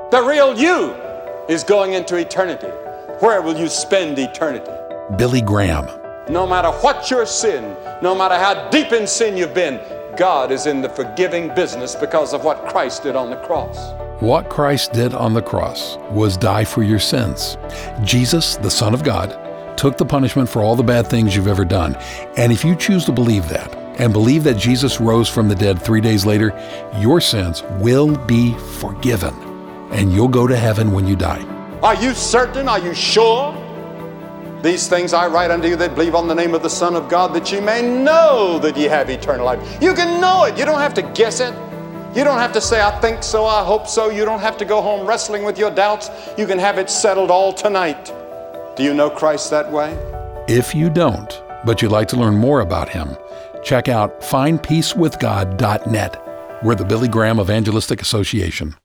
The real you is going into eternity. Where will you spend eternity? Billy Graham. No matter what your sin, no matter how deep in sin you've been, God is in the forgiving business because of what Christ did on the cross. What Christ did on the cross was die for your sins. Jesus, the Son of God, took the punishment for all the bad things you've ever done. And if you choose to believe that, and believe that Jesus rose from the dead 3 days later, your sins will be forgiven, and you'll go to heaven when you die. Are you certain? Are you sure? These things I write unto you that believe on the name of the Son of God, that ye may know that ye have eternal life. You can know it. You don't have to guess it. You don't have to say, I think so, I hope so. You don't have to go home wrestling with your doubts. You can have it settled all tonight. Do you know Christ that way? If you don't, but you'd like to learn more about him, check out findpeacewithgod.net. We're the Billy Graham Evangelistic Association.